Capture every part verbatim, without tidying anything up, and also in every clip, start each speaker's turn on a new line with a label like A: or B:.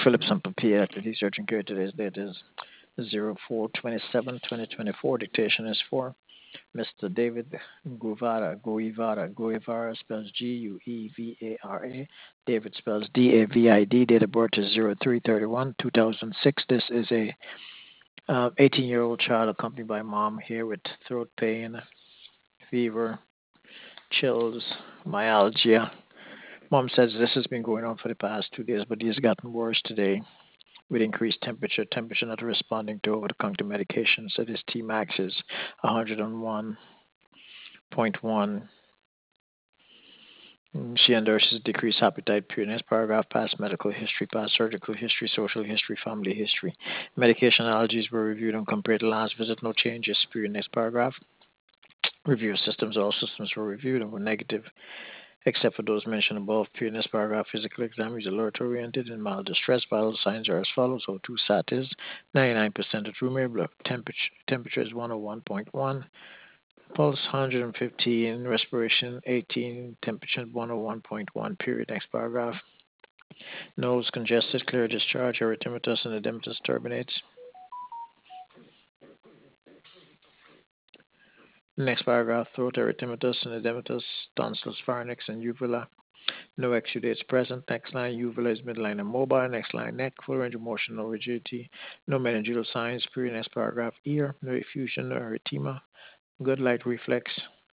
A: Phillips and Papier. Activity searching period today's date is zero four twenty-seven twenty twenty-four. Dictation is for Mister David Guevara. Guevara. Guevara spells G U E V A R A. David spells D A V I D. Date of birth is zero three thirty-one two thousand six. This is a uh, eighteen-year-old child accompanied by mom here with throat pain, fever, chills, myalgia. Mom says this has been going on for the past two days, but it has gotten worse today with increased temperature. Temperature not responding to over-the-counter medication. So this T max is one hundred one point one. She endorses decreased appetite. Period. Next paragraph: past medical history, past surgical history, social history, family history. Medication allergies were reviewed and compared to last visit. No changes. Period. Next paragraph: review systems. All systems were reviewed and were negative, except for those mentioned above. Period. Next paragraph: physical exam is alert oriented and mild distress. Vital signs are as follows: O two sat is ninety-nine percent of room air. Blood temperature, temperature is one oh one point one. Pulse one hundred fifteen, respiration eighteen, temperature one oh one point one. Period. Next paragraph. Nose congested, clear discharge, erythematous and edematous turbinates. Next paragraph. Throat erythematous and edematous, tonsils, pharynx, and uvula. No exudates present. Next line. Uvula is midline and mobile. Next line. Neck, full range of motion, no rigidity. No meningeal signs. Period. Next paragraph. Ear, no effusion, no erythema. Good light reflex.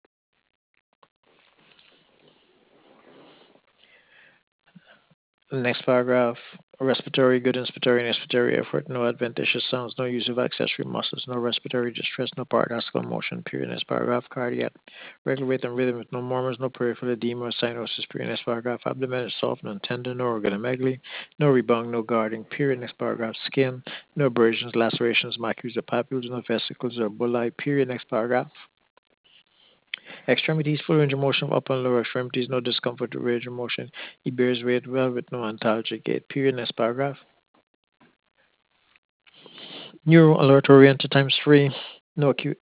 A: Next paragraph, respiratory, good inspiratory and expiratory effort, no adventitious sounds, no use of accessory muscles, no respiratory distress, no paradoxical motion, period. Next paragraph, cardiac, regular rate and rhythm with no murmurs, no peripheral edema or cyanosis, period. Next paragraph, abdomen is soft, non tender, no organomegaly, no rebound, no guarding, period. Next paragraph, skin, no abrasions, lacerations, macules or papules, no vesicles or bullae, period. Next paragraph. Extremities, full range of motion of upper and lower extremities, no discomfort or range of motion. He bears weight well with no antalgic gait. Period. Next paragraph. Neuro alert oriented times three. No acute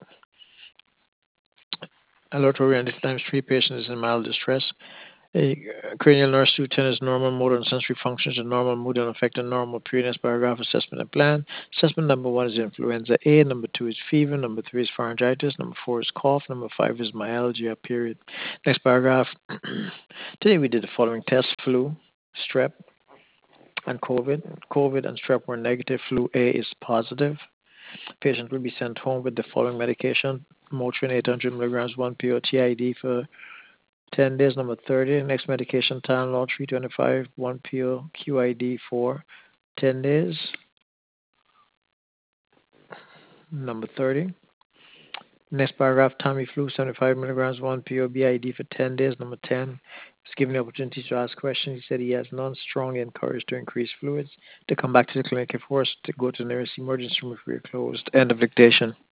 A: alert oriented times three. Patient is in mild distress. A cranial nerve two ten is normal motor and sensory functions and normal mood and affected normal. Period. Next paragraph. Assessment and plan. Assessment number one is influenza A. Number two is fever. Number three is pharyngitis. Number four is cough. Number five is myalgia. Period. Next paragraph. Today we did the following tests: flu, strep, and COVID. COVID and strep were negative. Flu A is positive. Patient will be sent home with the following medication: Motrin eight hundred milligrams, one P O T I D for ten days. Number thirty. Next medication, Tylenol three twenty-five, one P O Q I D for ten days. Number thirty. Next paragraph, Tamiflu seventy-five milligrams, one P O B I D for ten days. Number ten. He's given the opportunity to ask questions. He said he has none. Strongly encouraged to increase fluids, to come back to the clinic if forced, to go to the nearest emergency room if we're closed. End of dictation.